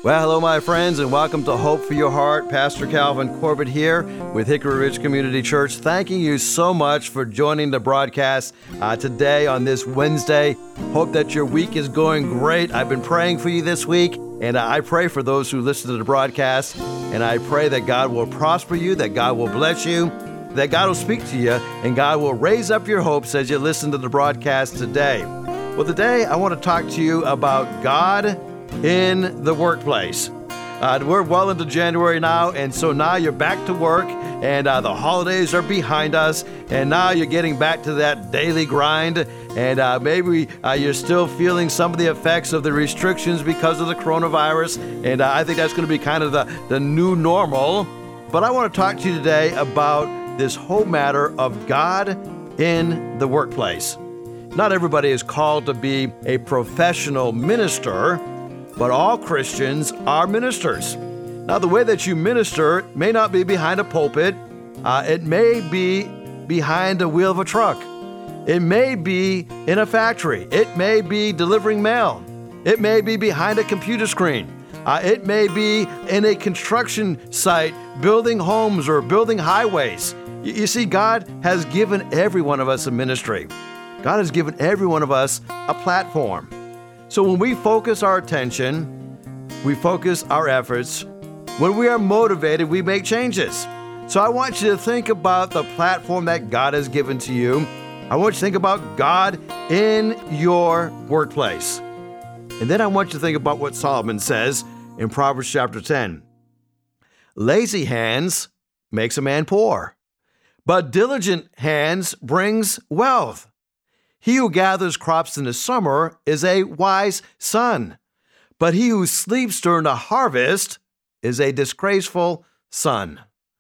Well, hello, my friends, and welcome to Hope for Your Heart. Pastor Calvin Corbett here with Hickory Ridge Community Church. Thanking you so much for joining the broadcast today on this Wednesday. Hope that your week is going great. I've been praying for you this week, and I pray for those who listen to the broadcast, and I pray that God will prosper you, that God will bless you, that God will speak to you, and God will raise up your hopes as you listen to the broadcast today. Well, today I want to talk to you about God in the workplace. We're well into January now, and so now you're back to work, and the holidays are behind us, and now you're getting back to that daily grind, and maybe you're still feeling some of the effects of the restrictions because of the coronavirus, and I think that's going to be kind of the new normal. But I want to talk to you today about this whole matter of God in the workplace. Not everybody is called to be a professional minister, but all Christians are ministers. Now, the way that you minister may not be behind a pulpit. It may be behind the wheel of a truck. It may be in a factory. It may be delivering mail. It may be behind a computer screen. It may be in a construction site, building homes or building highways. You see, God has given every one of us a ministry. God has given every one of us a platform. So when we focus our attention, we focus our efforts, when we are motivated, we make changes. So I want you to think about the platform that God has given to you. I want you to think about God in your workplace. And then I want you to think about what Solomon says in Proverbs chapter 10. Lazy hands makes a man poor, but diligent hands brings wealth. He who gathers crops in the summer is a wise son, but he who sleeps during the harvest is a disgraceful son.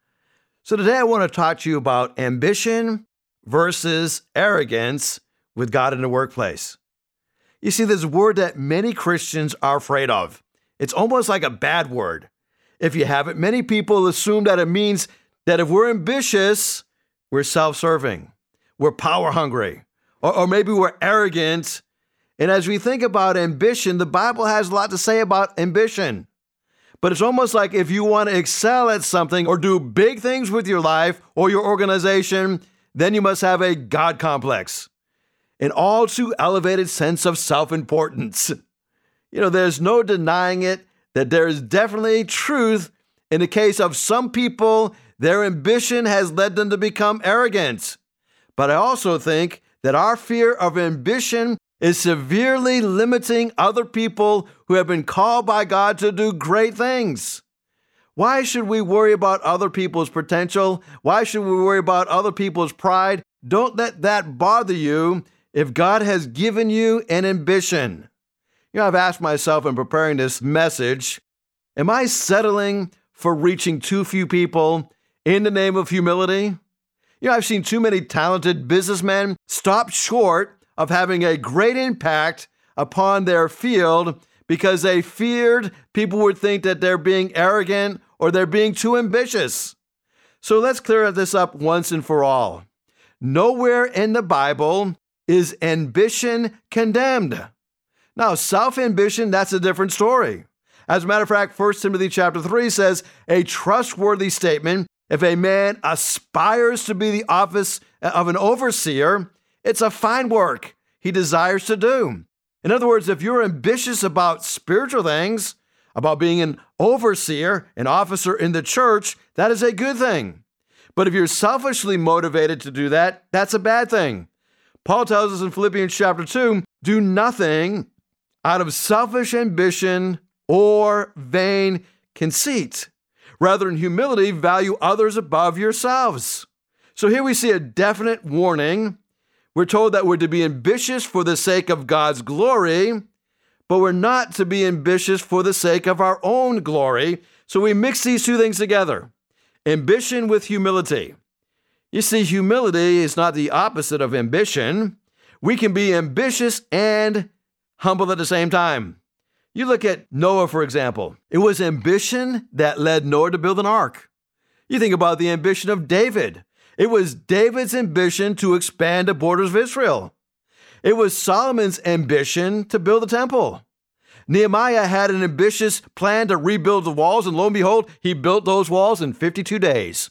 So today I want to talk to you about ambition versus arrogance with God in the workplace. You see, there's a word that many Christians are afraid of. It's almost like a bad word. If you have it, many people assume that it means that if we're ambitious, we're self-serving, we're power hungry, or maybe we're arrogant. And as we think about ambition, the Bible has a lot to say about ambition. But it's almost like if you want to excel at something or do big things with your life or your organization, then you must have a God complex, an all too elevated sense of self-importance. There's no denying it that there is definitely truth in the case of some people. Their ambition has led them to become arrogant. But I also think that our fear of ambition is severely limiting other people who have been called by God to do great things. Why should we worry about other people's potential? Why should we worry about other people's pride? Don't let that bother you if God has given you an ambition. I've asked myself in preparing this message, am I settling for reaching too few people in the name of humility? I've seen too many talented businessmen stop short of having a great impact upon their field because they feared people would think that they're being arrogant or they're being too ambitious. So let's clear this up once and for all. Nowhere in the Bible is ambition condemned. Now, self-ambition, that's a different story. As a matter of fact, 1 Timothy chapter 3 says, a trustworthy statement, if a man aspires to be the office of an overseer, it's a fine work he desires to do. In other words, if you're ambitious about spiritual things, about being an overseer, an officer in the church, that is a good thing. But if you're selfishly motivated to do that, that's a bad thing. Paul tells us in Philippians chapter 2, do nothing out of selfish ambition or vain conceit. Rather, in humility, value others above yourselves. So here we see a definite warning. We're told that we're to be ambitious for the sake of God's glory, but we're not to be ambitious for the sake of our own glory. So we mix these two things together, ambition with humility. You see, humility is not the opposite of ambition. We can be ambitious and humble at the same time. You look at Noah, for example. It was ambition that led Noah to build an ark. You think about the ambition of David. It was David's ambition to expand the borders of Israel. It was Solomon's ambition to build a temple. Nehemiah had an ambitious plan to rebuild the walls, and lo and behold, he built those walls in 52 days.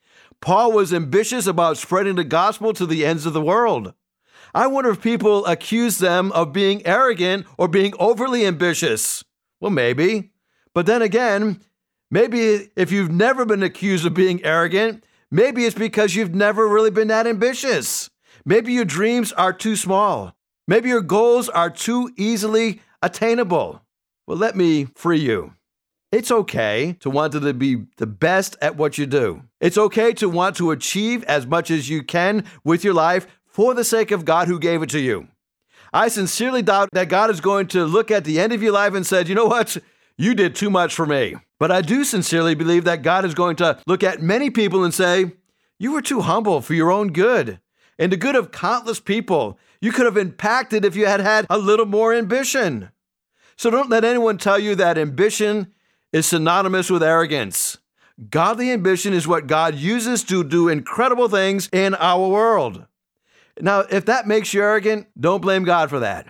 Paul was ambitious about spreading the gospel to the ends of the world. I wonder if people accuse them of being arrogant or being overly ambitious. Well, maybe. But then again, maybe if you've never been accused of being arrogant, maybe it's because you've never really been that ambitious. Maybe your dreams are too small. Maybe your goals are too easily attainable. Well, let me free you. It's okay to want to be the best at what you do. It's okay to want to achieve as much as you can with your life for the sake of God who gave it to you. I sincerely doubt that God is going to look at the end of your life and say, you know what? You did too much for me. But I do sincerely believe that God is going to look at many people and say, you were too humble for your own good and the good of countless people. You could have impacted if you had had a little more ambition. So don't let anyone tell you that ambition is synonymous with arrogance. Godly ambition is what God uses to do incredible things in our world. Now, if that makes you arrogant, don't blame God for that.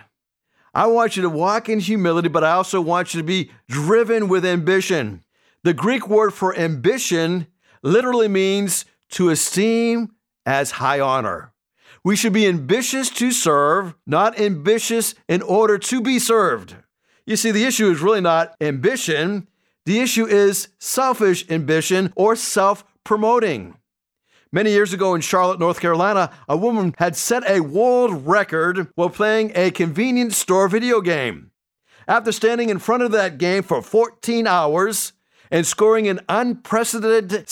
I want you to walk in humility, but I also want you to be driven with ambition. The Greek word for ambition literally means to esteem as high honor. We should be ambitious to serve, not ambitious in order to be served. You see, the issue is really not ambition. The issue is selfish ambition or self-promoting. Many years ago in Charlotte, North Carolina, a woman had set a world record while playing a convenience store video game. After standing in front of that game for 14 hours and scoring an unprecedented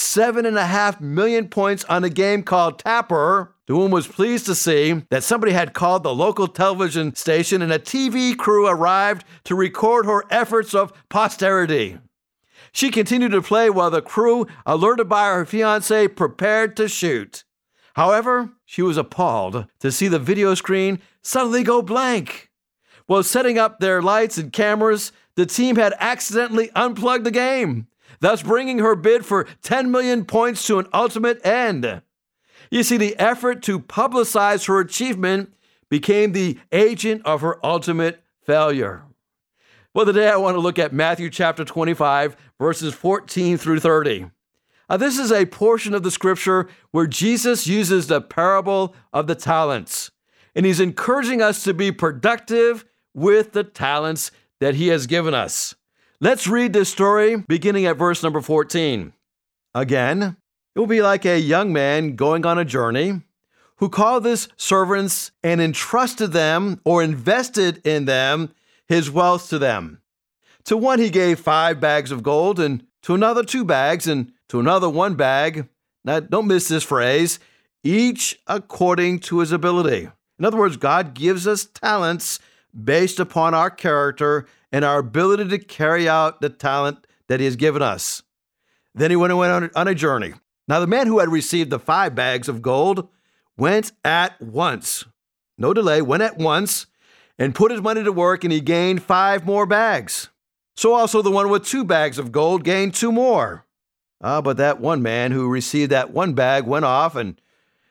7.5 million points on a game called Tapper, the woman was pleased to see that somebody had called the local television station and a TV crew arrived to record her efforts of posterity. She continued to play while the crew, alerted by her fiancé, prepared to shoot. However, she was appalled to see the video screen suddenly go blank. While setting up their lights and cameras, the team had accidentally unplugged the game, thus bringing her bid for 10 million points to an ultimate end. You see, the effort to publicize her achievement became the agent of her ultimate failure. Well, today I want to look at Matthew chapter 25, verses 14 through 30. This is a portion of the scripture where Jesus uses the parable of the talents, and he's encouraging us to be productive with the talents that he has given us. Let's read this story beginning at verse number 14. Again, it will be like a young man going on a journey who called his servants and entrusted them or invested in them his wealth to them. To one he gave 5 bags of gold, and to another 2 bags, and to another 1 bag. Now, don't miss this phrase, each according to his ability. In other words, God gives us talents based upon our character and our ability to carry out the talent that he has given us. Then he went on a journey. Now, the man who had received the 5 bags of gold went at once. No delay, went at once and put his money to work, and he gained 5 more bags. So also the one with 2 bags of gold gained 2 more. But that one man who received that 1 bag went off, and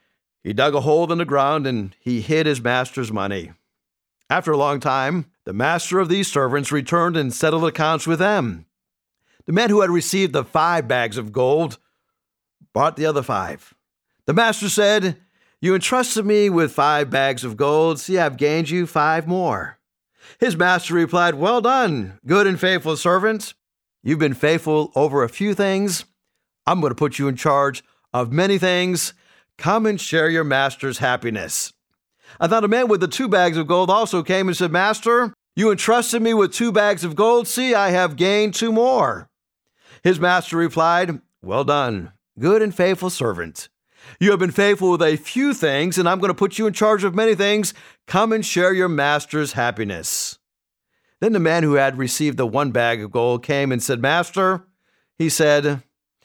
he dug a hole in the ground, and he hid his master's money. After a long time, the master of these servants returned and settled accounts with them. The man who had received the 5 bags of gold bought the other 5. The master said, "You entrusted me with 5 bags of gold. See, I've gained you 5 more." His master replied, "Well done, good and faithful servant. You've been faithful over a few things. I'm going to put you in charge of many things. Come and share your master's happiness." Now the man with the 2 bags of gold also came and said, "Master, you entrusted me with 2 bags of gold. See, I have gained 2 more." His master replied, "Well done, good and faithful servant. You have been faithful with a few things, and I'm going to put you in charge of many things. Come and share your master's happiness." Then the man who had received the 1 bag of gold came and said, "Master," he said,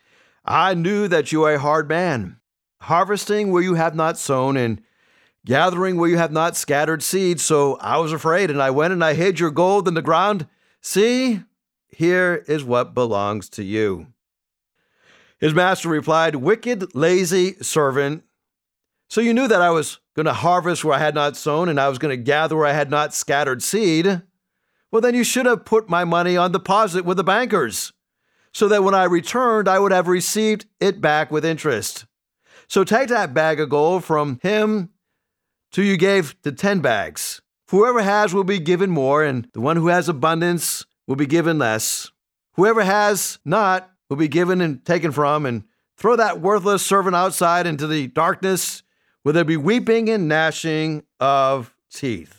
"I knew that you are a hard man, harvesting where you have not sown and gathering where you have not scattered seed. So I was afraid, and I went and I hid your gold in the ground. See, here is what belongs to you." His master replied, "Wicked, lazy servant. So you knew that I was going to harvest where I had not sown, and I was going to gather where I had not scattered seed. Well, then you should have put my money on deposit with the bankers, so that when I returned, I would have received it back with interest. So take that bag of gold from him till you gave the 10 bags. Whoever has will be given more, and the one who has abundance will be given less. Whoever has not will be given and taken from, and throw that worthless servant outside into the darkness, where there be weeping and gnashing of teeth.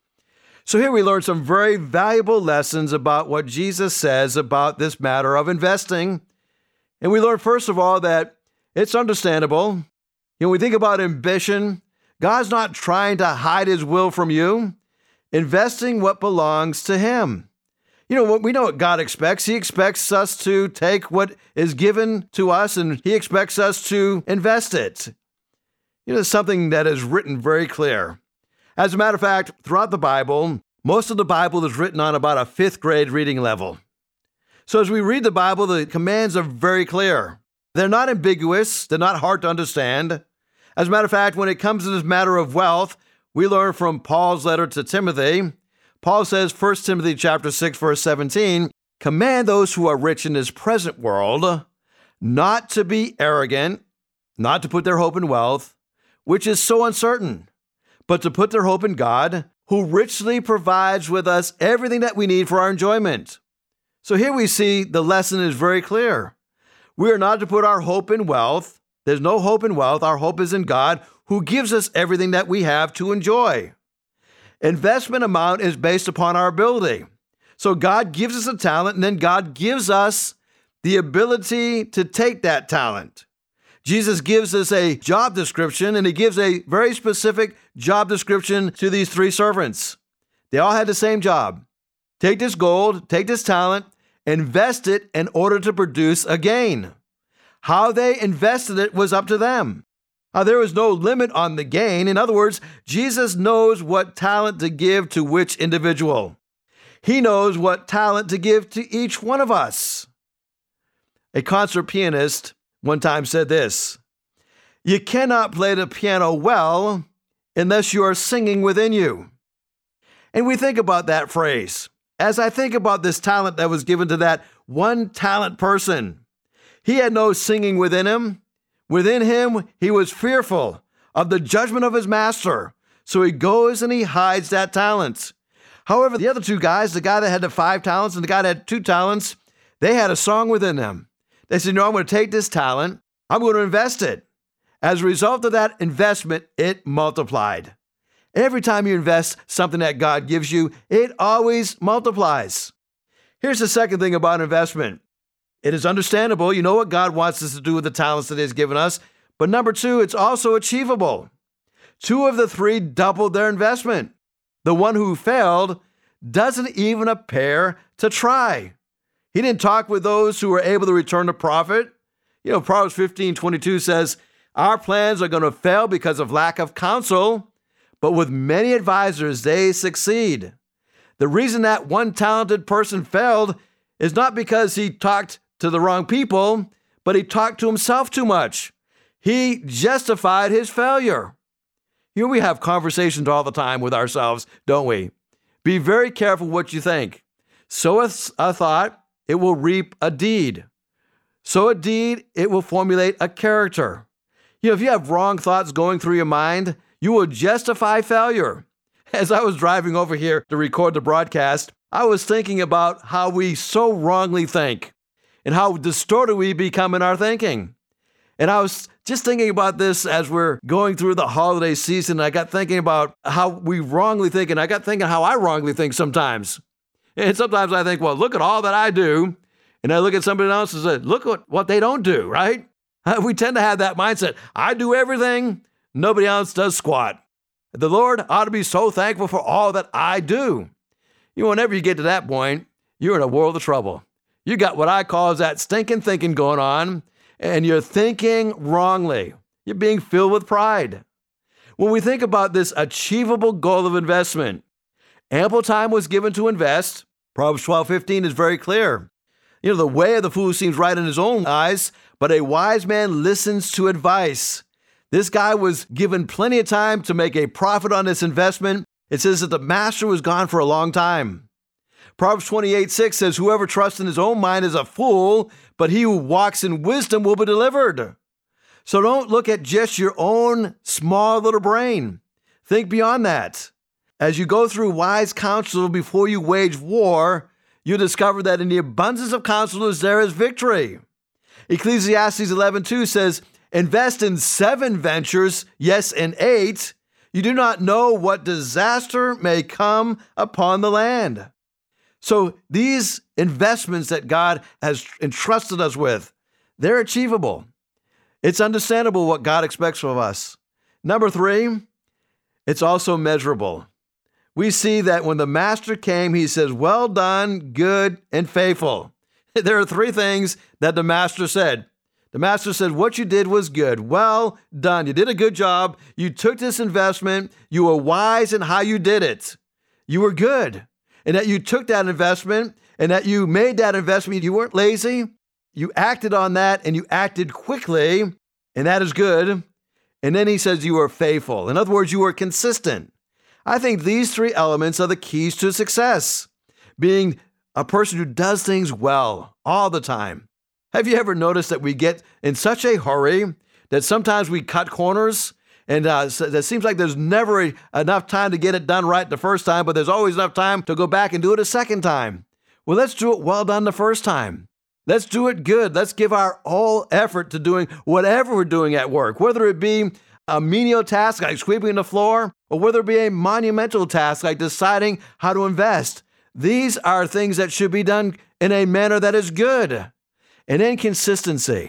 So here we learn some very valuable lessons about what Jesus says about this matter of investing. And we learn, first of all, that it's understandable. We think about ambition. God's not trying to hide his will from you. Investing what belongs to him. We know what God expects. He expects us to take what is given to us, and he expects us to invest it. It's something that is written very clear. As a matter of fact, throughout the Bible, most of the Bible is written on about a 5th grade reading level. So as we read the Bible, the commands are very clear. They're not ambiguous. They're not hard to understand. As a matter of fact, when it comes to this matter of wealth, we learn from Paul's letter to Timothy. Paul says, 1 Timothy chapter 6, verse 17, "Command those who are rich in this present world not to be arrogant, not to put their hope in wealth, which is so uncertain, but to put their hope in God, who richly provides with us everything that we need for our enjoyment." So here we see the lesson is very clear. We are not to put our hope in wealth. There's no hope in wealth. Our hope is in God, who gives us everything that we have to enjoy. Investment amount is based upon our ability. So God gives us a talent, and then God gives us the ability to take that talent. Jesus gives us a job description, and he gives a very specific job description to these 3 servants. They all had the same job. Take this gold, take this talent, invest it in order to produce a gain. How they invested it was up to them. There was no limit on the gain. In other words, Jesus knows what talent to give to which individual. He knows what talent to give to each one of us. A concert pianist one time said this: "You cannot play the piano well unless you are singing within you." And we think about that phrase. As I think about this talent that was given to that one talent person, he had no singing within him. Within him, he was fearful of the judgment of his master. So he goes and he hides that talent. However, the other 2 guys, the guy that had the 5 talents and the guy that had 2 talents, they had a song within them. They said, I'm going to take this talent, I'm going to invest it. As a result of that investment, it multiplied. Every time you invest something that God gives you, it always multiplies. Here's the second thing about investment. It is understandable. You know what God wants us to do with the talents that he has given us. But number 2, it's also achievable. 2 of the 3 doubled their investment. The one who failed doesn't even appear to try. He didn't talk with those who were able to return a profit. Proverbs 15:22 says, "Our plans are going to fail because of lack of counsel, but with many advisors, they succeed." The reason that one talented person failed is not because he talked to the wrong people, but he talked to himself too much. He justified his failure. We have conversations all the time with ourselves, don't we? Be very careful what you think. Sow a thought, it will reap a deed. Sow a deed, it will formulate a character. If you have wrong thoughts going through your mind, you will justify failure. As I was driving over here to record the broadcast, I was thinking about how we so wrongly think and how distorted we become in our thinking. And I was just thinking about this as we're going through the holiday season. I got thinking about how we wrongly think, and I got thinking how I wrongly think sometimes. And sometimes I think, well, look at all that I do. And I look at somebody else and say, look at what they don't do, right? We tend to have that mindset. I do everything. Nobody else does squat. The Lord ought to be so thankful for all that I do. Whenever you get to that point, you're in a world of trouble. You got what I call is that stinking thinking going on, and you're thinking wrongly. You're being filled with pride. When we think about this achievable goal of investment, ample time was given to invest. Proverbs 12:15 is very clear. The way of the fool seems right in his own eyes, but a wise man listens to advice. This guy was given plenty of time to make a profit on this investment. It says that the master was gone for a long time. Proverbs 28:6 says, whoever trusts in his own mind is a fool, but he who walks in wisdom will be delivered. So don't look at just your own small little brain. Think beyond that. As you go through wise counsel before you wage war, you discover that in the abundance of counselors there is victory. Ecclesiastes 11:2 says, invest in 7 ventures, yes, in 8. You do not know what disaster may come upon the land. So these investments that God has entrusted us with, they're achievable. It's understandable what God expects from us. Number 3, it's also measurable. We see that when the master came, he says, well done, good and faithful. There are 3 things that the master said. The master said, what you did was good. Well done. You did a good job. You took this investment. You were wise in how you did it. You were good. And that you took that investment and that you made that investment. You weren't lazy. You acted on that and you acted quickly, and that is good. And then he says you were faithful. In other words, you were consistent. I think these 3 elements are the keys to success. Being a person who does things well all the time. Have you ever noticed that we get in such a hurry that sometimes we cut corners? And it seems like there's never enough time to get it done right the first time, but there's always enough time to go back and do it a second time. Well, let's do it well done the first time. Let's do it good. Let's give our whole effort to doing whatever we're doing at work, whether it be a menial task like sweeping the floor, or whether it be a monumental task like deciding how to invest. These are things that should be done in a manner that is good. And then consistency.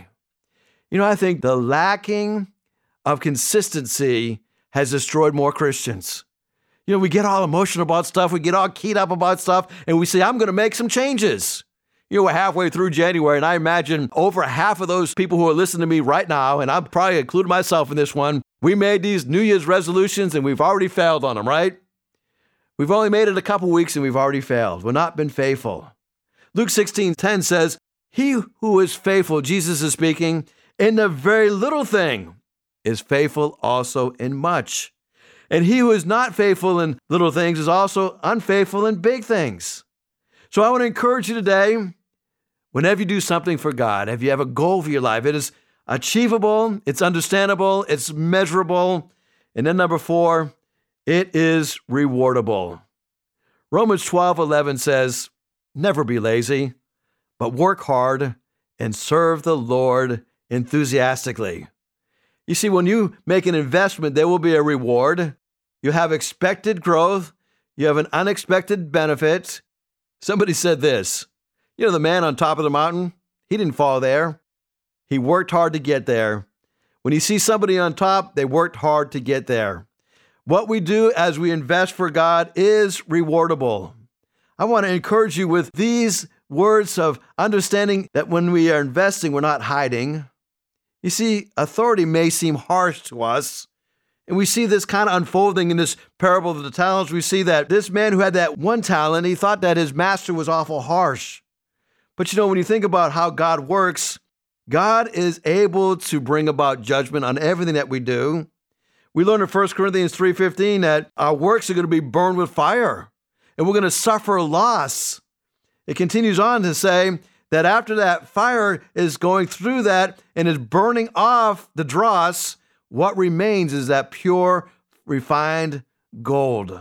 I think the lacking of consistency has destroyed more Christians. We get all emotional about stuff. We get all keyed up about stuff, and we say, I'm going to make some changes. We're halfway through January, and I imagine over half of those people who are listening to me right now, and I'm probably including myself in this one, we made these New Year's resolutions, and we've already failed on them, right? We've only made it a couple weeks, and we've already failed. We've not been faithful. Luke 16:10 says, he who is faithful, Jesus is speaking, in the very little thing is faithful also in much. And he who is not faithful in little things is also unfaithful in big things. So I want to encourage you today, whenever you do something for God, if you have a goal for your life, it is achievable, it's understandable, it's measurable. And then number 4, it is rewardable. Romans 12:11 says, never be lazy, but work hard and serve the Lord enthusiastically. You see, when you make an investment, there will be a reward. You have expected growth. You have an unexpected benefit. Somebody said this, the man on top of the mountain, he didn't fall there. He worked hard to get there. When you see somebody on top, they worked hard to get there. What we do as we invest for God is rewardable. I want to encourage you with these words of understanding that when we are investing, we're not hiding. You see, authority may seem harsh to us, and we see this kind of unfolding in this parable of the talents. We see that this man who had that 1 talent, he thought that his master was awful harsh. But when you think about how God works, God is able to bring about judgment on everything that we do. We learn in 1 Corinthians 3:15 that our works are going to be burned with fire, and we're going to suffer loss. It continues on to say that after that fire is going through that and is burning off the dross, what remains is that pure, refined gold.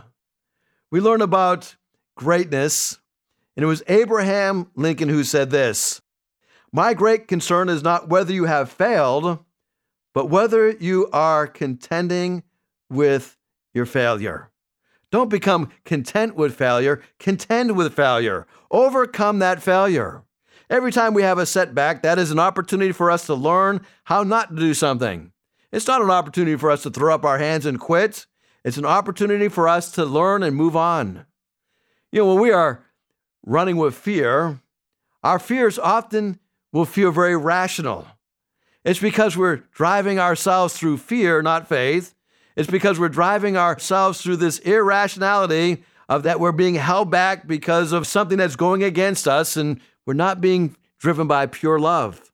We learn about greatness, and it was Abraham Lincoln who said this, my great concern is not whether you have failed, but whether you are contending with your failure. Don't become content with failure. Contend with failure. Overcome that failure. Every time we have a setback, that is an opportunity for us to learn how not to do something. It's not an opportunity for us to throw up our hands and quit. It's an opportunity for us to learn and move on. When we are running with fear, our fears often will feel very rational. It's because we're driving ourselves through fear, not faith. It's because we're driving ourselves through this irrationality of that we're being held back because of something that's going against us, and we're not being driven by pure love.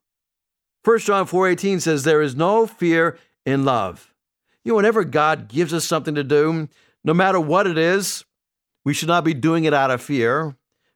1 John 4:18 says, there is no fear in love. Whenever God gives us something to do, no matter what it is, we should not be doing it out of fear,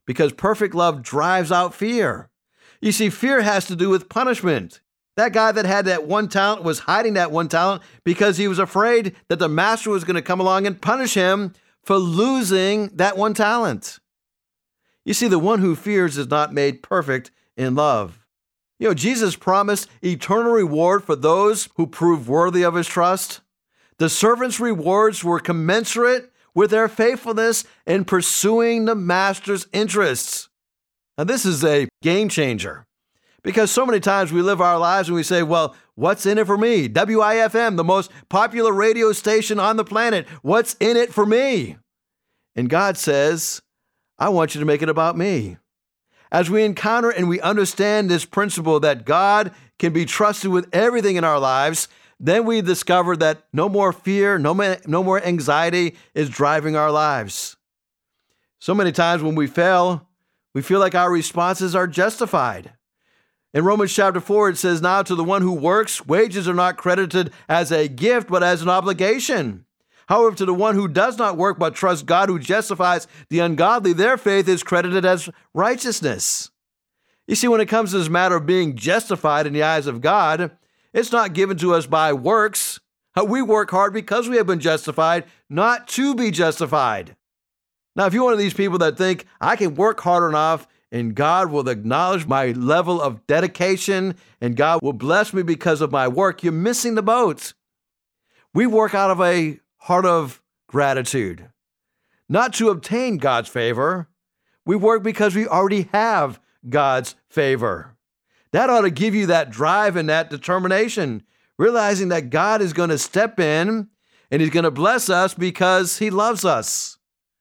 because perfect love drives out fear. You see, fear has to do with punishment. That guy that had that one talent was hiding that one talent because he was afraid that the master was going to come along and punish him for losing that one talent. You see, the one who fears is not made perfect in love. Jesus promised eternal reward for those who prove worthy of his trust. The servants' rewards were commensurate with their faithfulness in pursuing the master's interests. Now, this is a game changer because so many times we live our lives and we say, well, what's in it for me? WIFM, the most popular radio station on the planet. What's in it for me? And God says, I want you to make it about me. As we encounter and we understand this principle that God can be trusted with everything in our lives, then we discover that no more fear, no more anxiety is driving our lives. So many times when we fail, we feel like our responses are justified. In Romans chapter 4, it says, now to the one who works, wages are not credited as a gift, but as an obligation. However, to the one who does not work but trusts God who justifies the ungodly, their faith is credited as righteousness. You see, when it comes to this matter of being justified in the eyes of God, it's not given to us by works. We work hard because we have been justified, not to be justified. Now, if you're one of these people that think, I can work hard enough and God will acknowledge my level of dedication and God will bless me because of my work, you're missing the boat. We work out of a heart of gratitude, not to obtain God's favor. We work because we already have God's favor. That ought to give you that drive and that determination, realizing that God is going to step in and he's going to bless us because he loves us.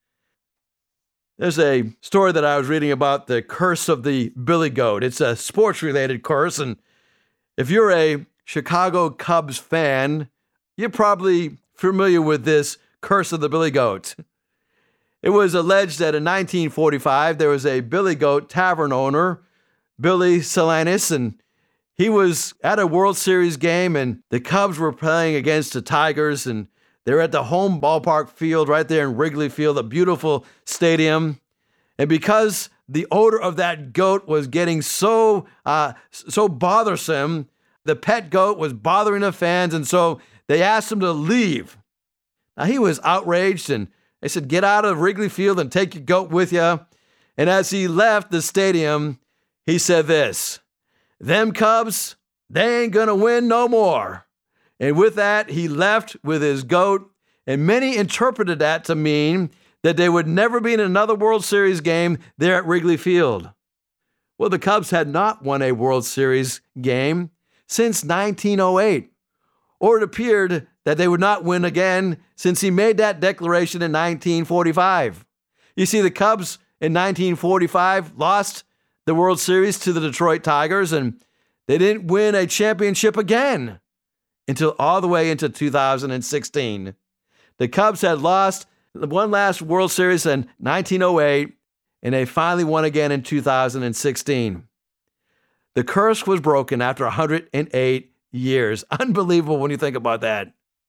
There's a story that I was reading about the curse of the billy goat. It's a sports-related curse, and if you're a Chicago Cubs fan, you're probably familiar with this curse of the billy goat. It was alleged that in 1945, there was a billy goat tavern owner, Billy Salinas, and he was at a World Series game, and the Cubs were playing against the Tigers, and they're at the home ballpark field right there in Wrigley Field, a beautiful stadium. And because the odor of that goat was getting so bothersome, the pet goat was bothering the fans, and so they asked him to leave. Now, he was outraged, and they said, get out of Wrigley Field and take your goat with you. And as he left the stadium, he said this, them Cubs, they ain't going to win no more. And with that, he left with his goat, and many interpreted that to mean that they would never be in another World Series game there at Wrigley Field. Well, the Cubs had not won a World Series game since 1908. Or it appeared that they would not win again since he made that declaration in 1945. You see, the Cubs in 1945 lost the World Series to the Detroit Tigers, and they didn't win a championship again until all the way into 2016. The Cubs had lost one last World Series in 1908, and they finally won again in 2016. The curse was broken after 108 years. Unbelievable when you think about that.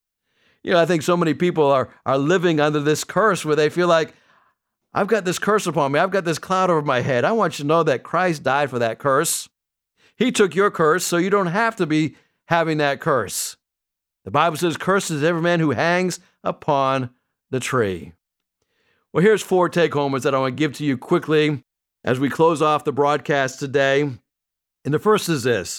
I think so many people are living under this curse where they feel like, I've got this curse upon me. I've got this cloud over my head. I want you to know that Christ died for that curse. He took your curse, so you don't have to be having that curse. The Bible says, cursed is every man who hangs upon the tree. Well, here's 4 take-homers that I want to give to you quickly as we close off the broadcast today. And the first is this.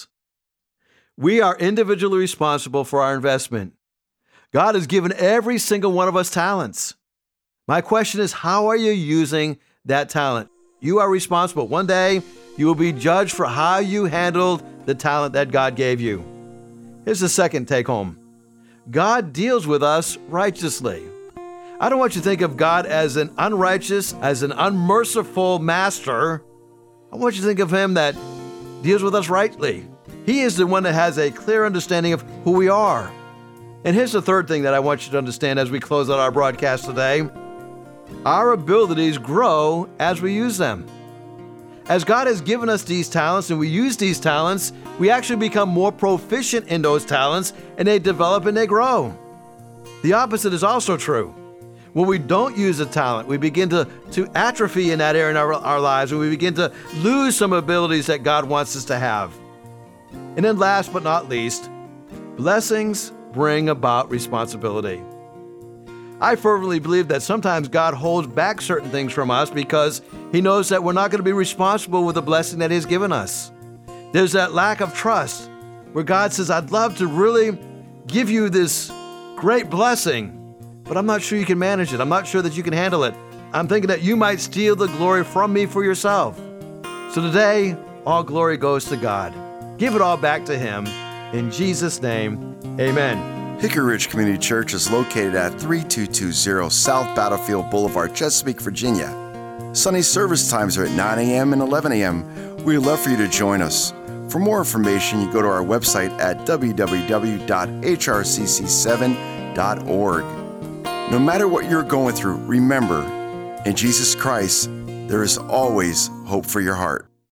We are individually responsible for our investment. God has given every single one of us talents. My question is, how are you using that talent? You are responsible. One day, you will be judged for how you handled the talent that God gave you. Here's the second take-home. God deals with us righteously. I don't want you to think of God as an unrighteous, as an unmerciful master. I want you to think of him that deals with us rightly. He is the one that has a clear understanding of who we are. And here's the third thing that I want you to understand as we close out our broadcast today. Our abilities grow as we use them. As God has given us these talents and we use these talents, we actually become more proficient in those talents and they develop and they grow. The opposite is also true. When we don't use a talent, we begin to atrophy in that area in our lives, and we begin to lose some abilities that God wants us to have. And then last but not least, blessings bring about responsibility. I fervently believe that sometimes God holds back certain things from us because He knows that we're not going to be responsible with the blessing that He's given us. There's that lack of trust where God says, I'd love to really give you this great blessing, but I'm not sure you can manage it. I'm not sure that you can handle it. I'm thinking that you might steal the glory from me for yourself. So today, all glory goes to God. Give it all back to Him. In Jesus' name, amen. Hickory Ridge Community Church is located at 3220 South Battlefield Boulevard, Chesapeake, Virginia. Sunday service times are at 9 a.m. and 11 a.m. We'd love for you to join us. For more information, you go to our website at www.hrcc7.org. No matter what you're going through, remember, in Jesus Christ, there is always hope for your heart.